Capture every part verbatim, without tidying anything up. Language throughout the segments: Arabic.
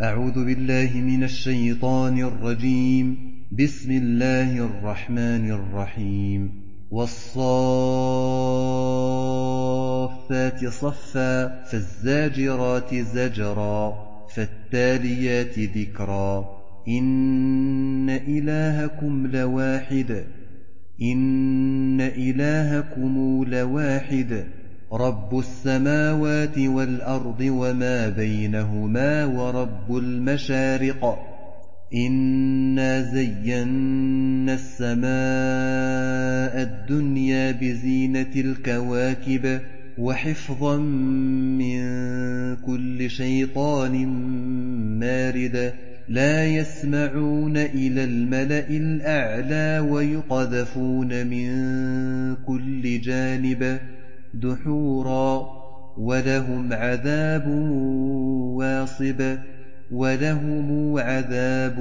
أعوذ بالله من الشيطان الرجيم. بسم الله الرحمن الرحيم. والصافات صفا فالزاجرات زجرا فالتاليات ذكرا إن إلهكم لواحد إن إلهكم لواحد رب السماوات والأرض وما بينهما ورب المشارق إنا زينا السماء الدنيا بزينة الكواكب وحفظا من كل شيطان مارد لا يسمعون إلى الملأ الأعلى ويقذفون من كل جانب دحورا ولهم عذاب واصب ولهم عذاب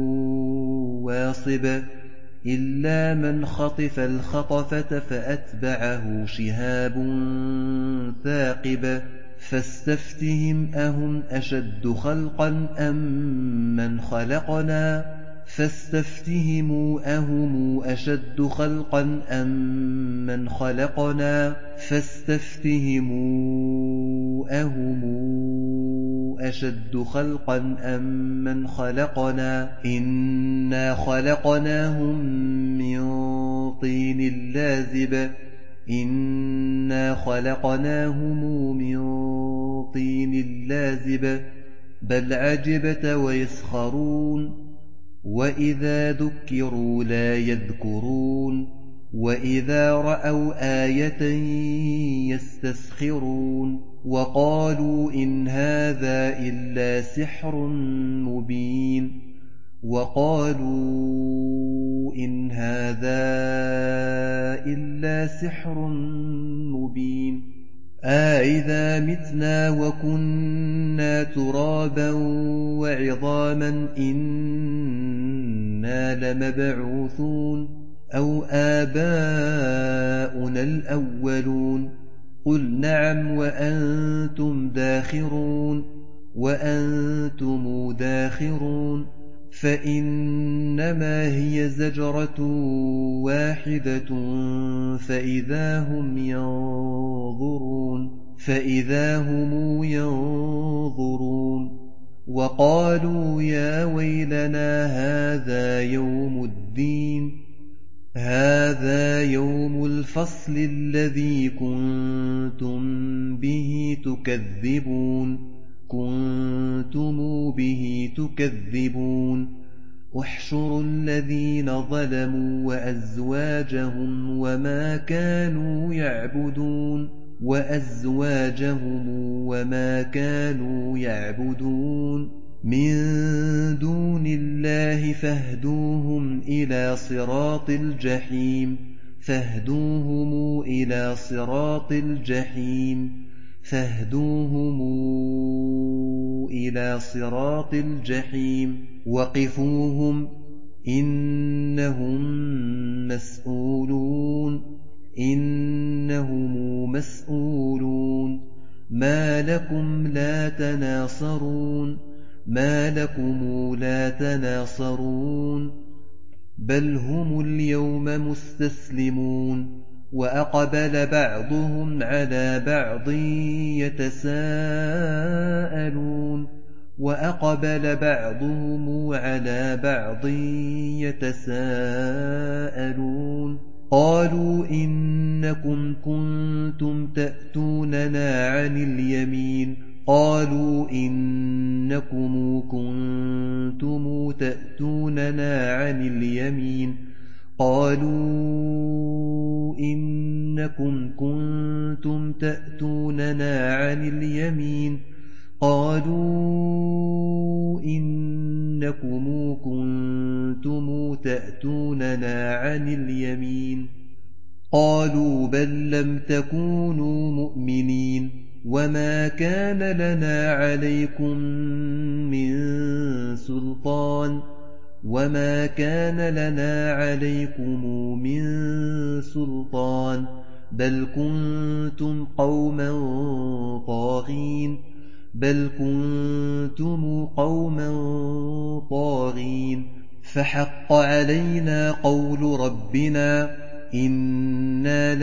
واصب إلا من خطف الخطفة فأتبعه شهاب ثاقب فاستفتهم أهم أشد خلقا أم من خلقنا فاستفتهموا أهم أشد خلقا أم من خلقنا فاستفتهموا أهم أشد خلقا أم من خلقنا إنا خلقناهم من طين لازب إنا خلقناهم من طين لازب بل عجبت ويسخرون وإذا ذكروا لا يذكرون وإذا رأوا آية يستسخرون وقالوا إن هذا إلا سحر مبين وقالوا إن هذا إلا سحر مبين أإذا متنا وكنا ترابا وعظاما إنا لمبعوثون أو آباؤنا الأولون قل نعم وأنتم داخرون وأنتم داخرون فإنما هي زجرة واحدة فإذا هم ينظرون فإذا هم ينظرون وقالوا يا ويلنا هذا يوم الدين هذا يوم الفصل الذي كنتم به تكذبون كنتم به تكذبون احشروا الذين ظلموا وأزواجهم وما كانوا يعبدون وأزواجهم وما كانوا يعبدون من دون الله فاهدوهم إلى صراط الجحيم فاهدوهم إلى صراط الجحيم فاهدوهم إلى صراط الجحيم وقفوهم إنهم مسؤولون إنهم مسؤولون ما لكم لا تناصرون ما لكم لا تناصرون بل هم اليوم مستسلمون وأقبل بعضهم على بعض يتساءلون وأقبل بعضهم على بعض يتساءلون قالوا إنكم كنتم تأتوننا عن اليمين قالوا إنكم كنتم تأتوننا عن اليمين قالوا إنكم كنتم تأتوننا عن اليمين قالوا إنكم كنتم تأتوننا عن اليمين قالوا بل لم تكونوا مؤمنين وما كان لنا عليكم من سلطان وما كان لنا عليكم من سلطان بل كنتم قوما طاغين بل كنتم قوما طاغين فحق علينا قول ربنا إنا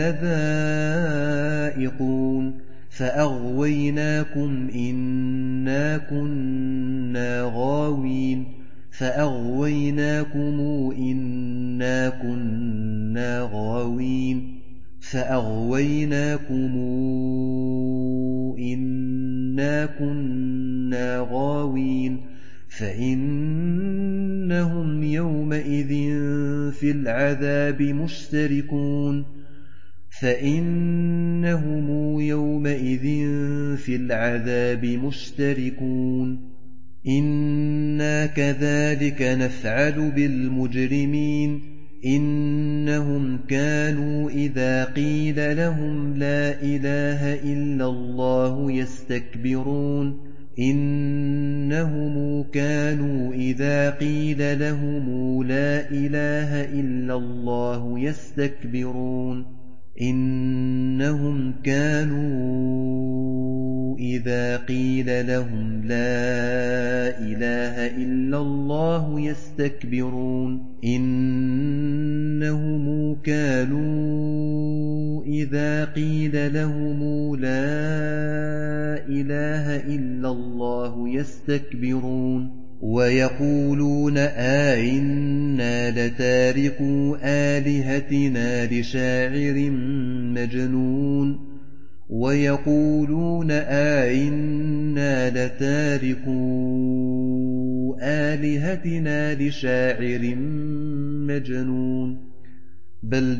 لذائقون فأغويناكم إنا كنا غاوين فأغويناكم إنا كنا غاوين فأغويناكم إنا كنا غاوين فإنهم يومئذ في العذاب مشتركون فإنهم يومئذ في العذاب مشتركون إنا كذلك نفعل بالمجرمين إنهم كانوا إذا قيل لهم لا إله إلا الله يستكبرون إنهم كانوا إذا قيل لهم لا إله إلا الله يستكبرون إنهم كانوا إذا قيل لهم لا إله إلا الله يستكبرون إنهم كانوا إذا قيل لهم لا إله إلا الله يستكبرون ويقولون آئنا لتاركو آلهتنا لشاعر مجنون ويقولون آئنا لتاركو آلهتنا لشاعر مجنون بل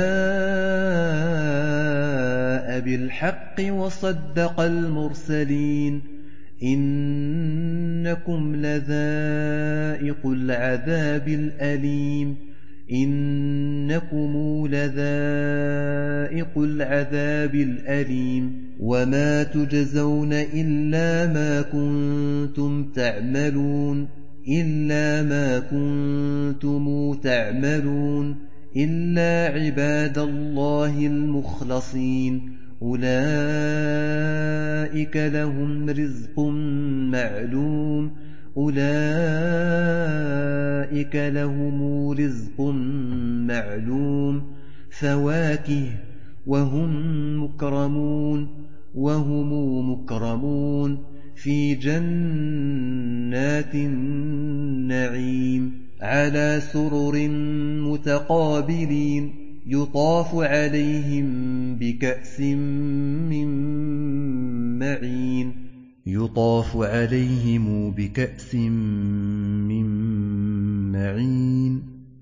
جاء بالحق وصدق المرسلين إنكم لذائق العذاب الأليم إنكم لذائق العذاب الأليم وما تجزون إلا ما كنتم تعملون إلا ما كنتم تعملون إلا عباد الله المخلصين أولئك لهم رزق معلوم أولئك لهم رزق معلوم فواكه وهم مكرمون وهم مكرمون في جنات النعيم على سرر متقابلين يطاف عليهم بكأس من معين يطاف عليهم بكأس من معين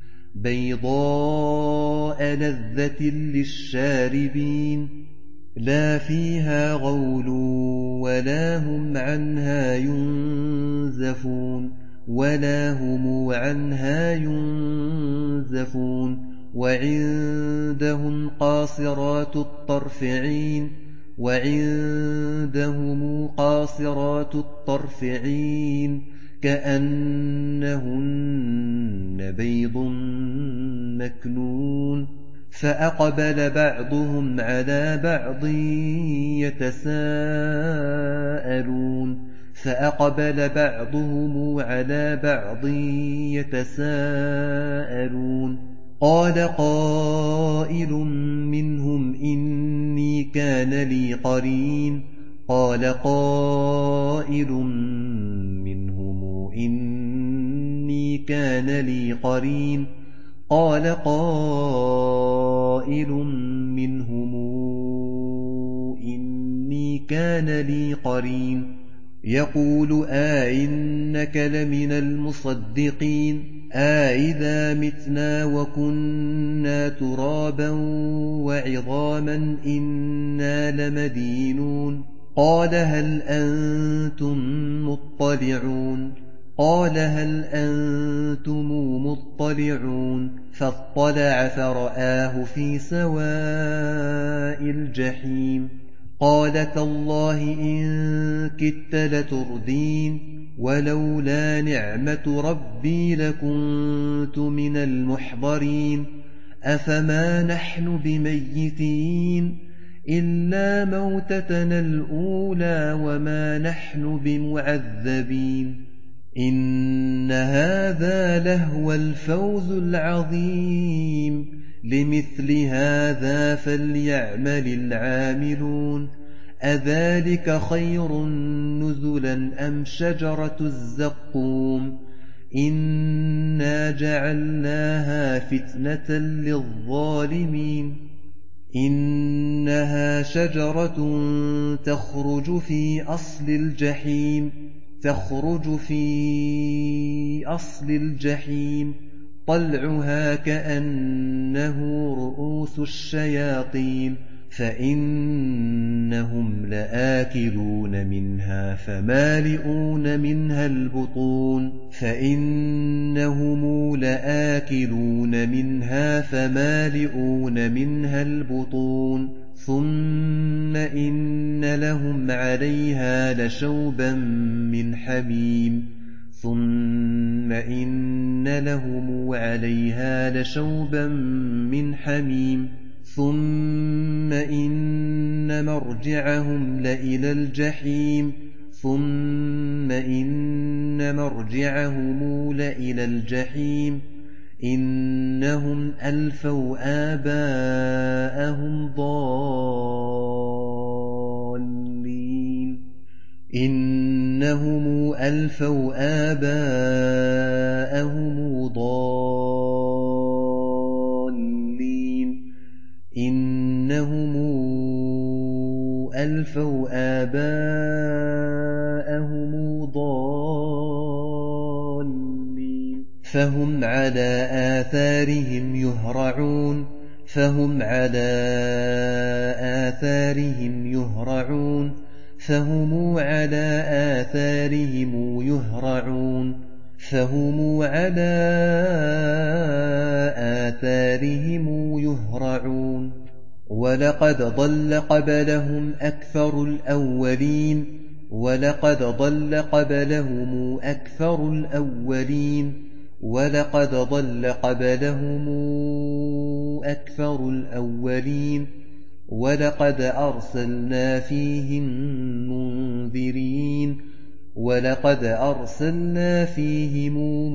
بيضاء لذة للشاربين لا فيها غول ولا هم عنها ينزفون ولا هم عنها ينزفون وعندهم قاصرات الطرف عين وعندهم قاصرات الطرف عين كأنهن بيض مكنون فأقبل بعضهم على بعض يتساءلون فأقبل بعضهم على بعض يتساءلون قال قائل منهم إني كان لي قرين قال قائل منهم إني كان لي قرين قال قائل منهم إني كان لي قرين يقول آئنك لمن المصدقين آئذا متنا وكنا ترابا وعظاما إنا لمدينون قال هل أنتم مطلعون قال هل أنتم مطلعون فاطلع فرآه في سواء الجحيم قال تالله إن كدت لتردين ولولا نعمة ربي لكنت من المحضرين أفما نحن بميتين إلا موتتنا الأولى وما نحن بمعذبين إن هذا لهو الفوز العظيم لمثل هذا فليعمل العاملون أذلك خير نزلا أم شجرة الزقوم إنا جعلناها فتنة للظالمين إنها شجرة تخرج في أصل الجحيم تخرج في أصل الجحيم طلعها كأنه رؤوس الشياطين فإنهم لآكلون منها فمالئون منها البطون فإنهم لآكلون منها فمالئون منها البطون ثم إن لهم عليها لشوبا من حميم ثم إن لهم عليها لشوبا من حميم ثم إن مرجعهم لإلى الجحيم ثم إن مرجعهم لإلى الجحيم إنهم ألفوا آباءهم ضالين إنهم ألفوا آباءهم ضالين إنهم ألفوا آباءهم ضالين فهم على آثارهم يهرعون فهم على آثارهم يهرعون فهم على آثارهم يهرعون فهم على آثارهم يهرعون ولقد ضل قبلهم أكثر الأولين ولقد ضل قبلهم أكثر الأولين ولقد ضل قبلهم أكثر الأولين ولقد أرسلنا فيهم منذرين ولقد أرسلنا فيهم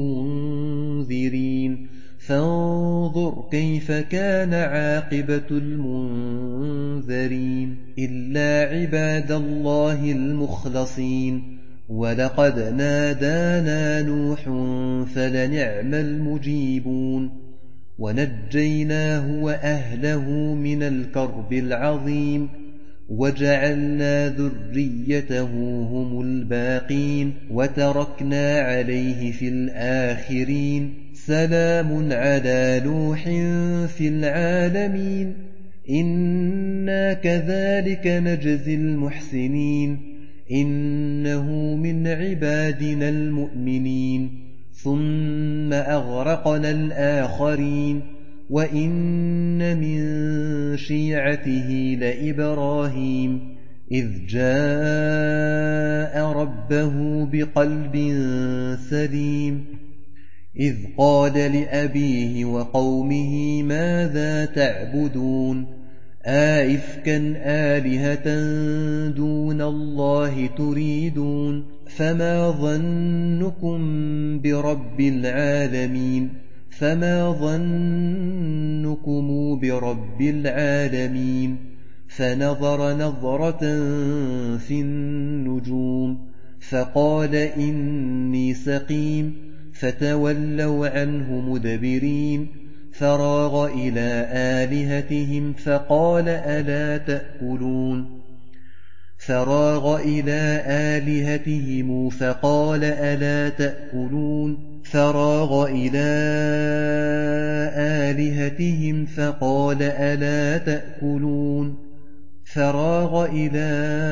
منذرين فانظر كيف كان عاقبة المنذرين إلا عباد الله المخلصين ولقد نادانا نوح فلنعم المجيبون ونجيناه وأهله من الكرب العظيم وجعلنا ذريته هم الباقين وتركنا عليه في الآخرين سلام على نوح في العالمين إنا كذلك نجزي المحسنين إنه من عبادنا المؤمنين ثم أغرقنا الآخرين وإن من شيعته لإبراهيم إذ جاء ربه بقلب سليم إذ قال لأبيه وقومه ماذا تعبدون آئفكا آلهة دون الله تريدون فما ظنكم برب العالمين فما ظنكم برب العالمين فنظر نظرة في النجوم فقال إني سقيم فتولوا عنه مدبرين فراغ إلى آلهتهم فقال ألا تأكلون فراغ إلى آلهتهم فقال ألا تأكلون فراغ إلى آلهتهم فقال ألا تأكلون فراغ إلى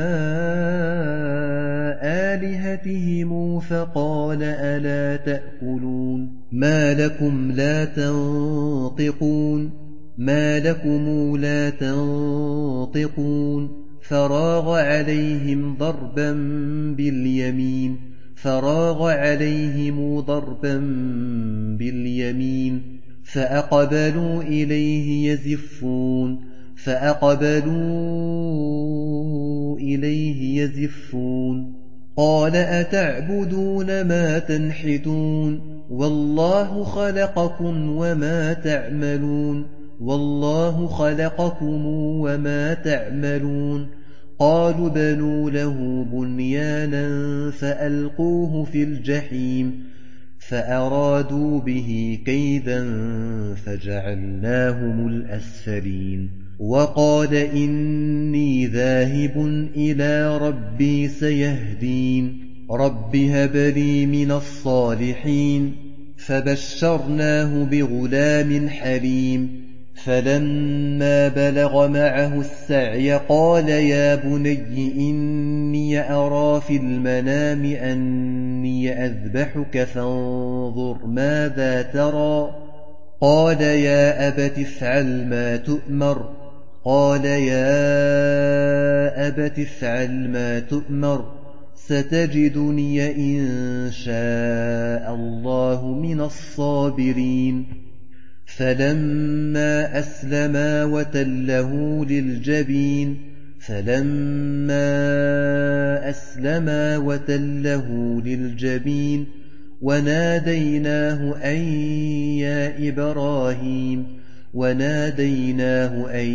آلهتهم فقال ألا تأكلون ما لكم لا تنطقون ما لكم لا تنطقون فراغ عليهم ضربا باليمين فراغ عليهم ضربا باليمين فأقبلوا إليه يزفون فأقبلوا إليه يزفون قال أتعبدون ما تنحتون والله خلقكم وما تعملون والله خلقكم وما تعملون قالوا بنوا له بنيانا فألقوه في الجحيم فأرادوا به كيدا فجعلناهم الأسفلين وقال إني ذاهب إلى ربي سيهدين رب هب لي من الصالحين فبشرناه بغلام حليم فلما بلغ معه السعي قال يا بني إني أرى في المنام أني أذبحك فانظر ماذا ترى قال يا أبت افعل ما تؤمر قال يا أبت افعل ما تؤمر ستجدني إن شاء الله من الصابرين فلما أسلما وتله للجبين فلما أسلما وتله للجبين وناديناه أن يا إبراهيم وناديناه أن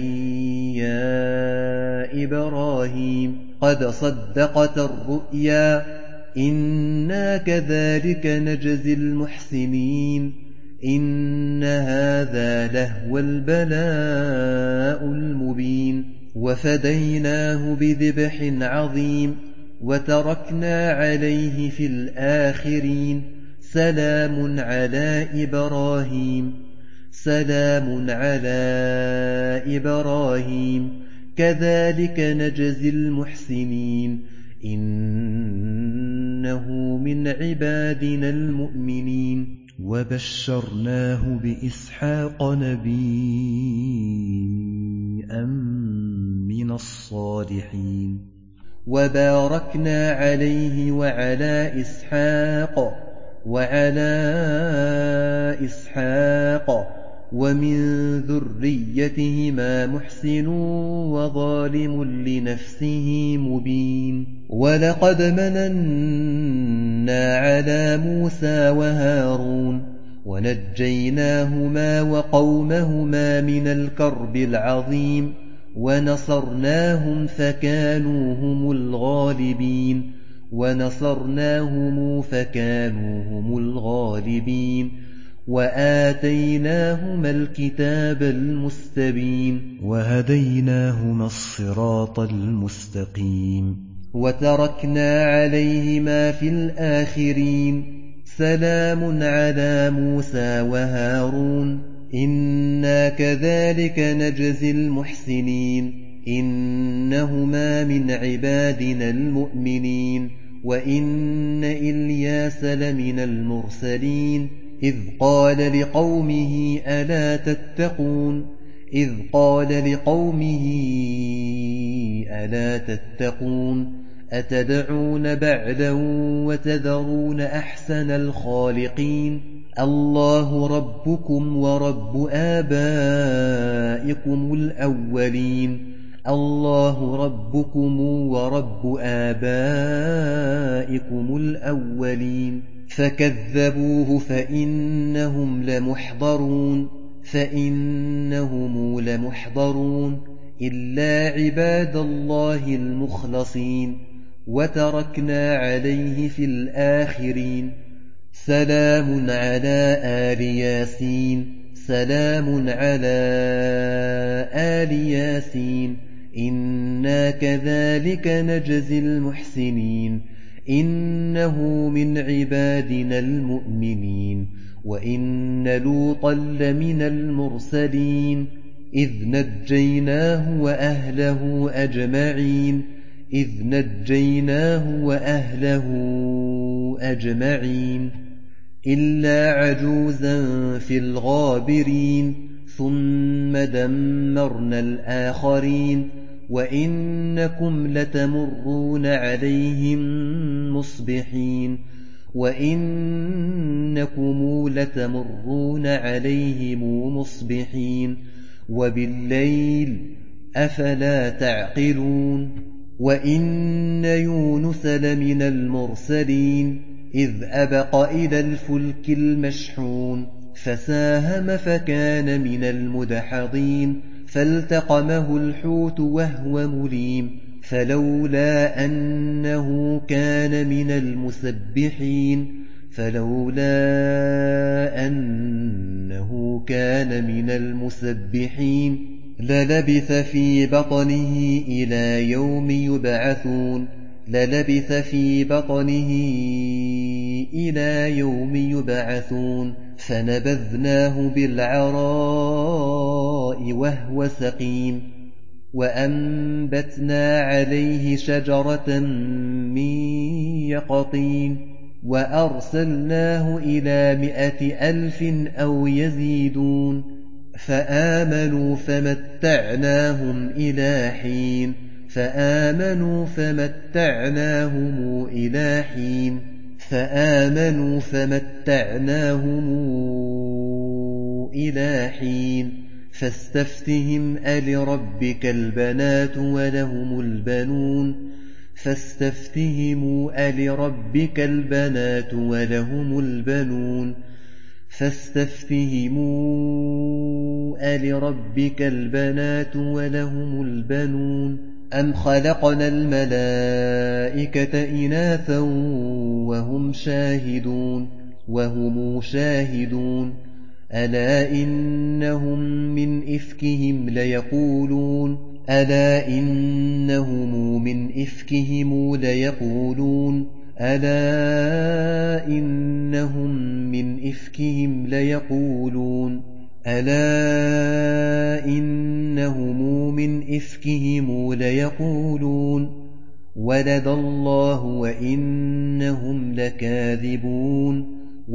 يا إبراهيم قد صدقت الرؤيا إنا كذلك نجزي المحسنين إن هذا لهو البلاء المبين وفديناه بذبح عظيم وتركنا عليه في الآخرين سلام على إبراهيم سلام على إبراهيم كذلك نجزي المحسنين إنه من عبادنا المؤمنين وبشرناه بإسحاق نبيا من الصالحين وباركنا عليه وعلى إسحاق وعلى إسحاق ومن ذريتهما محسن وظالم لنفسه مبين ولقد مننا على موسى وهارون ونجيناهما وقومهما من الكرب العظيم ونصرناهم فكانوا هم الغالبين ونصرناهم فكانوا هم الغالبين وآتيناهما الكتاب المستبين وهديناهما الصراط المستقيم وتركنا عليهما في الآخرين سلام على موسى وهارون إنا كذلك نجزي المحسنين إنهما من عبادنا المؤمنين وإن إلياس لمن المرسلين إذ قال لقومه ألا تتقون إذ قال لقومه ألا تتقون أتدعون بعدا وتذرون أحسن الخالقين الله ربكم ورب آبائكم الأولين الله ربكم ورب آبائكم الأولين فكذبوه فإنهم لمحضرون فإنهم لمحضرون إلا عباد الله المخلصين وتركنا عليه في الآخرين سلام على آل ياسين سلام على آل ياسين إنا كذلك نجزي المحسنين إنه من عبادنا المؤمنين وإن لوطا لمن المرسلين إذ نجيناه وأهله أجمعين إذ نجيناه وأهله أجمعين إلا عجوزا في الغابرين ثم دمرنا الآخرين وإنكم لتمرون عليهم مصبحين وإنكم لتمرون عليهم مصبحين وبالليل أفلا تعقلون وإن يونس لمن المرسلين إذ أبق إلى الفلك المشحون فساهم فكان من المدحضين فالتقمه الحوت وهو مليم فلولا أنه كان من المسبحين فلولا أنه كان من المسبحين للبث في بطنه إلى يوم يبعثون للبث في بطنه إلى يوم يبعثون فنبذناه بالعراء وهو سقيم وأنبتنا عليه شجرة من يقطين وأرسلناه إلى مائة ألف أو يزيدون فآمنوا فمتعناهم إلى حين فآمنوا فمتعناهم إلى حين فآمنوا فمتعناهم إلى حين فاستفتهم ألربك البنات ولهم البنون فاستفتهموا ألربك البنات ولهم البنون فاستفتهموا ألربك البنات ولهم البنون أم خلقنا الملائكة إناثا وهم شاهدون وهم شاهدون ألا إنهم من إفكهم ليقولون ألا إنهم من إفكهم ليقولون ألا إنهم من إفكهم ليقولون ألا إنهم من إفكهم ليقولون ولد الله وإنهم لكاذبون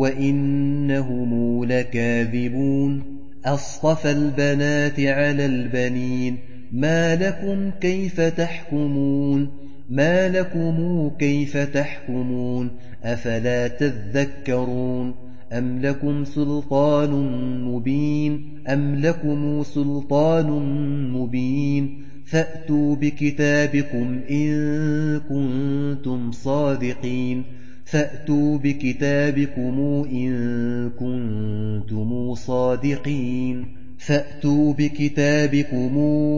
وإنهم لكاذبون أصطفى البنات على البنين ما لكم كيف تحكمون ما لكم كيف تحكمون أفلا تذكرون أم لكم سلطان مبين أم لكم سلطان مبين فأتوا بكتابكم إن كنتم صادقين فأتوا بكتابكم إن كنتم صادقين فأتوا بكتابكم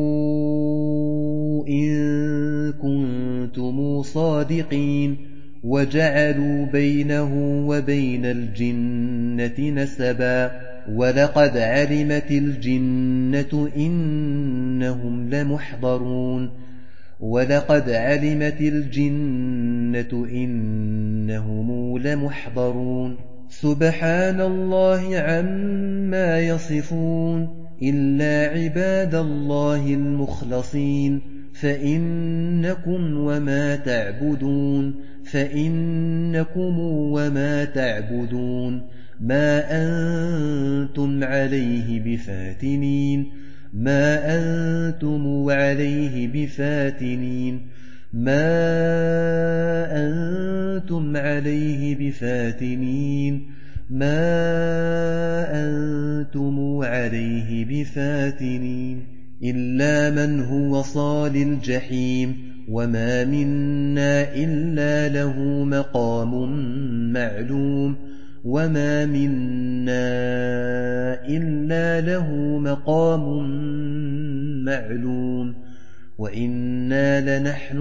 إن كنتم صادقين وجعلوا بينه وبين الجنة نسبا ولقد علمت الجنة إنهم لمحضرون ولقد علمت الجنة إنهم لمحضرون سبحان الله عما يصفون إلا عباد الله المخلصين فإنكم وما تعبدون فإنكم وما تعبدون ما أنتم عليه بفاتنين ما أنتم عليه بفاتنين ما أنتم عليه بفاتنين ما أنتم عليه بفاتنين إلا من هو صال الجحيم وما منا إلا له مقام معلوم وما منا إلا له مقام معلوم وإنا لنحن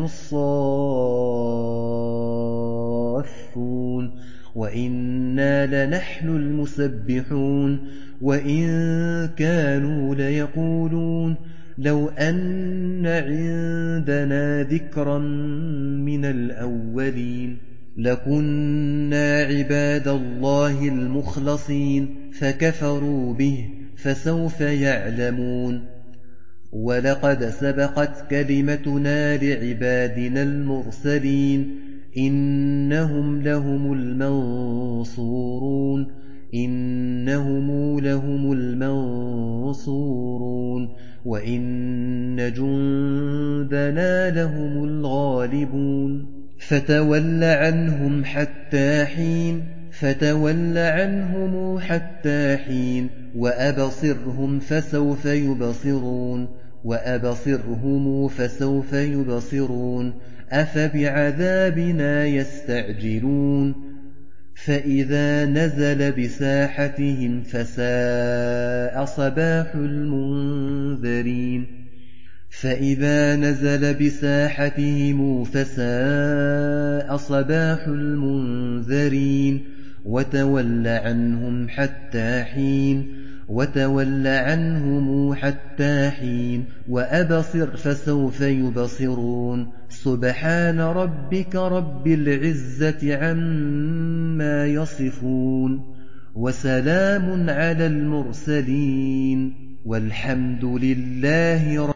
الصافون وإنا لنحن المسبحون وإن كانوا ليقولون لو أن عندنا ذكرا من الأولين لكنا عباد الله المخلصين فكفروا به فسوف يعلمون ولقد سبقت كلمتنا لعبادنا المرسلين إنهم لهم المنصورون إنهم لهم المنصورون وإن جندنا لهم الغالبون فتول عنهم حتى حين فتول عنهم حتى حين وأبصرهم فسوف يبصرون وأبصرهم فسوف يبصرون أفبعذابنا يستعجلون فإذا نزل بساحتهم فساء صباح المنذرين فإذا نزل بساحتهم فساء صباح المنذرين وتول عنهم حتى حين وتول عنهم حتى حين وأبصر فسوف يبصرون سبحان ربك رب العزة عما يصفون وسلام على المرسلين والحمد لله رب